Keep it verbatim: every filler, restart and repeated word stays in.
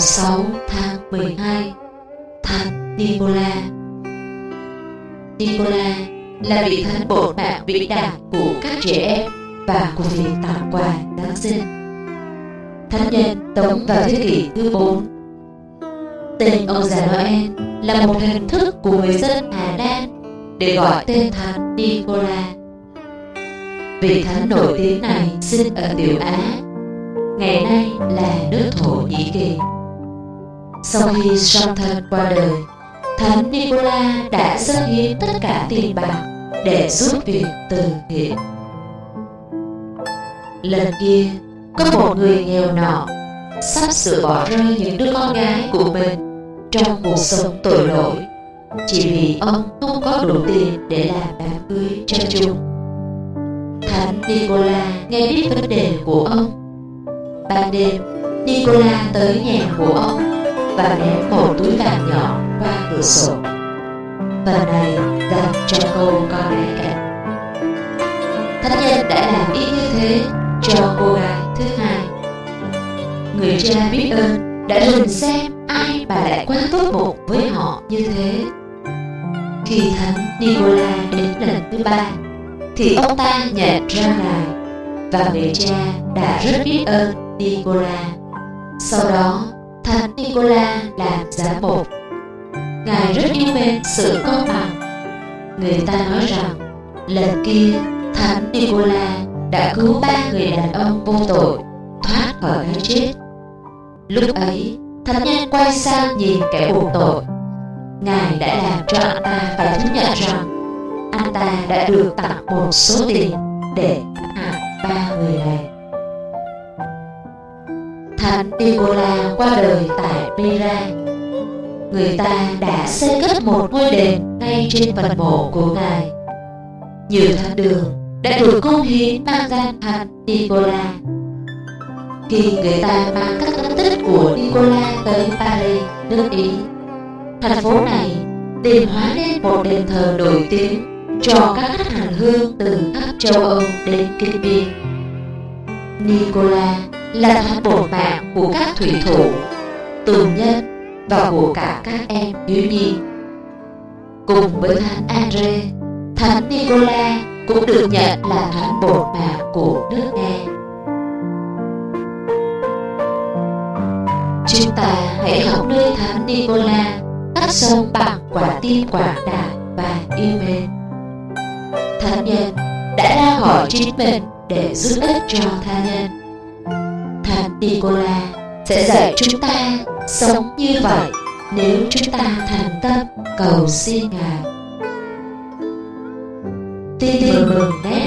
sáu tháng mười hai, Thánh Nicola. Nicola là vị thánh bổn mạng vĩ đại của các trẻ em và của việc tặng quà Giáng sinh. Thánh nhân sống vào thế kỷ thứ bốn. Tên ông già Noel là một hình thức của người dân Hà Lan để gọi tên Thánh Nicola. Vị thánh nổi tiếng này sinh ở Tiểu Á, ngày nay là nước Thổ Nhĩ Kỳ. Sau khi song thân qua đời, Thánh Nicola đã dâng hiến tất cả tiền bạc để giúp việc từ thiện. Lần kia, có một người nghèo nọ sắp sửa bỏ rơi những đứa con gái của mình trong cuộc sống tội lỗi, chỉ vì ông không có đủ tiền để làm đám cưới cho chúng. Thánh Nicola nghe biết vấn đề của ông. Ban đêm, Nicola tới nhà của ông và ném một túi vàng nhỏ qua cửa sổ. Phần này dành cho cô con gái cảnh. Thánh nhân đã làm ý như thế cho cô gái thứ hai. Người cha biết ơn đã lần xem ai bà lại quá tốt bụng với họ như thế. Khi Thánh Nicola đến lần thứ ba, thì ông ta nhận ra ngài, và người cha đã rất biết ơn Nicola. Sau đó, Thánh Nicola làm giám mục. Ngài rất yêu mến sự công bằng. Người ta nói rằng lần kia Thánh Nicola đã cứu ba người đàn ông vô tội thoát khỏi cái chết. Lúc ấy, thánh nhân quay sang nhìn kẻ buộc tội. Ngài đã làm cho anh ta phải thú nhận rằng anh ta đã được tặng một số tiền để hại ba người này. Thánh Nicola qua đời tại Myra. Người ta đã xây cất một ngôi đền ngay trên phần mộ của ngài. Nhiều thánh đường đã được cống hiến mang danh Thánh Nicola. Khi người ta mang các ấn tích của Nicola tới Paris, nước Ý, thành phố này liền hóa nên một đền thờ nổi tiếng cho các khách hành hương từ khắp châu Âu đến Kinh Biên. Nicola là thánh bổn mạng của các thủy thủ, tù nhân và của cả các em thiếu nhi. Cùng với thánh Andre, Thánh Nicola cũng được nhận là thánh bổn mạng của nước Nga. Chúng ta hãy học nơi Thánh Nicola bắt sông bằng quả tim quảng đại và yêu mến. Thánh nhân đã ra khỏi chính mình để giúp ích cho tha nhân. Thánh Nicola sẽ dạy chúng ta sống như vậy nếu chúng ta thành tâm cầu xin Ngài. Tin mừng nét